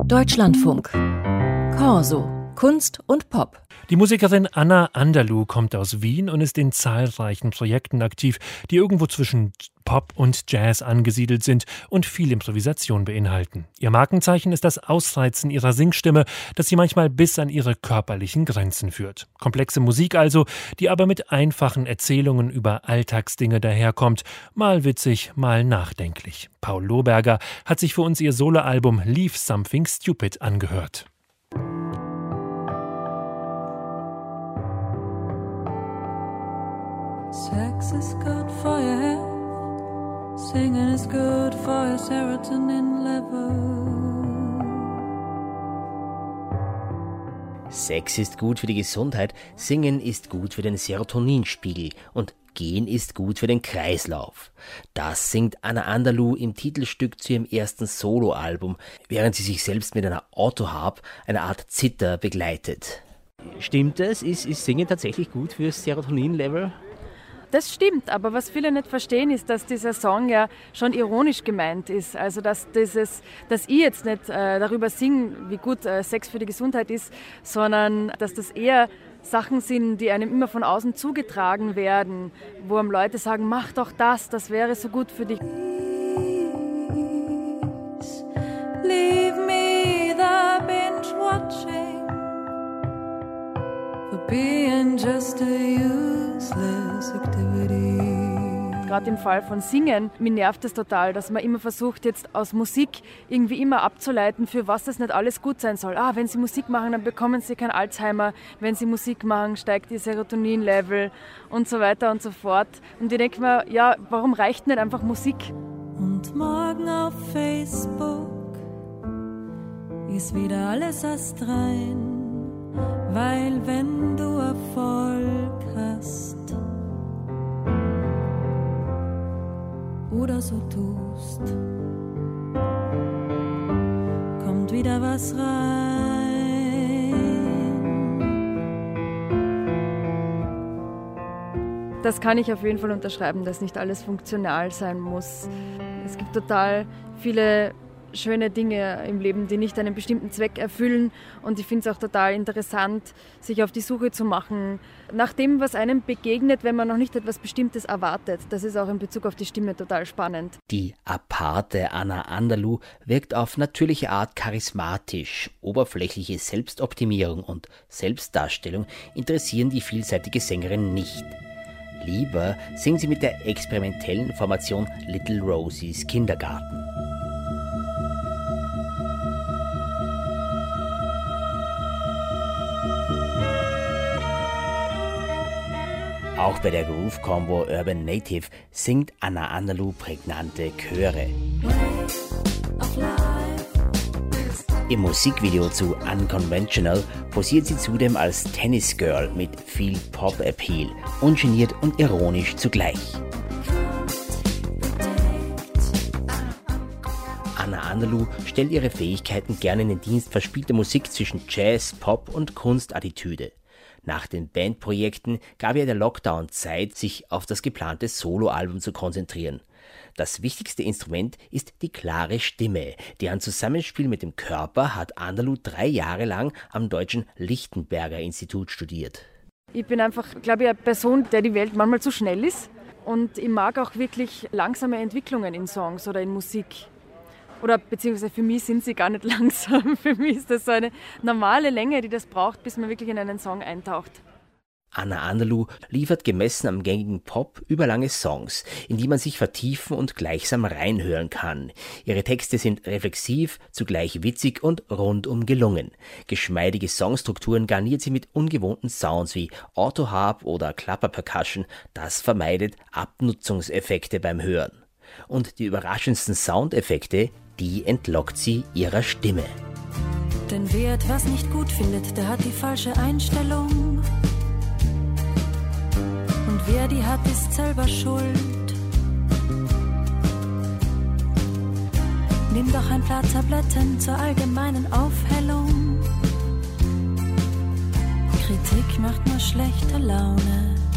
Deutschlandfunk. Corso. Kunst und Pop. Die Musikerin Anna Anderluh kommt aus Wien und ist in zahlreichen Projekten aktiv, die irgendwo zwischen Pop und Jazz angesiedelt sind und viel Improvisation beinhalten. Ihr Markenzeichen ist das Ausreizen ihrer Singstimme, das sie manchmal bis an ihre körperlichen Grenzen führt. Komplexe Musik also, die aber mit einfachen Erzählungen über Alltagsdinge daherkommt, mal witzig, mal nachdenklich. Paul Lohberger hat sich für uns ihr Soloalbum Leave Something Stupid angehört. Sex is good for your health. Singing is good for your serotonin level. Sex ist gut für die Gesundheit, Singen ist gut für den Serotoninspiegel und Gehen ist gut für den Kreislauf. Das singt Anna Anderluh im Titelstück zu ihrem ersten Soloalbum, während sie sich selbst mit einer Autoharp, einer Art Zither, begleitet. Stimmt es? Ist Singen tatsächlich gut fürs Serotoninlevel? Das stimmt, aber was viele nicht verstehen, ist, dass dieser Song ja schon ironisch gemeint ist. Also dass ich jetzt nicht darüber singe, wie gut Sex für die Gesundheit ist, sondern dass das eher Sachen sind, die einem immer von außen zugetragen werden, wo einem Leute sagen, mach doch das wäre so gut für dich. Leave me the binge watching for being just a useless activity. Gerade im Fall von Singen, mich nervt es total, dass man immer versucht, jetzt aus Musik irgendwie immer abzuleiten, für was das nicht alles gut sein soll. Wenn Sie Musik machen, dann bekommen Sie kein Alzheimer. Wenn Sie Musik machen, steigt Ihr Serotonin-Level und so weiter und so fort. Und ich denke mir, ja, warum reicht nicht einfach Musik? Und morgen auf Facebook ist wieder alles astrein, weil wenn du Erfolg hast oder so tust, kommt wieder was rein. Das kann ich auf jeden Fall unterschreiben, dass nicht alles funktional sein muss. Es gibt total viele schöne Dinge im Leben, die nicht einen bestimmten Zweck erfüllen. Und ich finde es auch total interessant, sich auf die Suche zu machen nach dem, was einem begegnet, wenn man noch nicht etwas Bestimmtes erwartet. Das ist auch in Bezug auf die Stimme total spannend. Die aparte Anna Anderluh wirkt auf natürliche Art charismatisch. Oberflächliche Selbstoptimierung und Selbstdarstellung interessieren die vielseitige Sängerin nicht. Lieber singt sie mit der experimentellen Formation Little Rosies Kindergarten. Auch bei der Groove-Combo Urban Native singt Anna Anderluh prägnante Chöre. Im Musikvideo zu Unconventional posiert sie zudem als Tennis-Girl mit viel Pop-Appeal, ungeniert und ironisch zugleich. Anna Anderluh stellt ihre Fähigkeiten gerne in den Dienst verspielter Musik zwischen Jazz, Pop und Kunstattitüde. Nach den Bandprojekten gab ihr der Lockdown Zeit, sich auf das geplante Soloalbum zu konzentrieren. Das wichtigste Instrument ist die klare Stimme. Deren Zusammenspiel mit dem Körper hat Anderluh 3 Jahre lang am Deutschen Lichtenberger Institut studiert. Ich bin einfach, glaube ich, eine Person, der die Welt manchmal zu schnell ist. Und ich mag auch wirklich langsame Entwicklungen in Songs oder in Musik. Oder beziehungsweise für mich sind sie gar nicht langsam. Für mich ist das so eine normale Länge, die das braucht, bis man wirklich in einen Song eintaucht. Anna Anderluh liefert gemessen am gängigen Pop überlange Songs, in die man sich vertiefen und gleichsam reinhören kann. Ihre Texte sind reflexiv, zugleich witzig und rundum gelungen. Geschmeidige Songstrukturen garniert sie mit ungewohnten Sounds wie Autoharp oder Klapperpercussion. Das vermeidet Abnutzungseffekte beim Hören. Und die überraschendsten Soundeffekte, die entlockt sie ihrer Stimme. Denn wer etwas nicht gut findet, der hat die falsche Einstellung. Und wer die hat, ist selber schuld. Nimm doch ein paar Tabletten zur allgemeinen Aufhellung. Kritik macht nur schlechte Laune.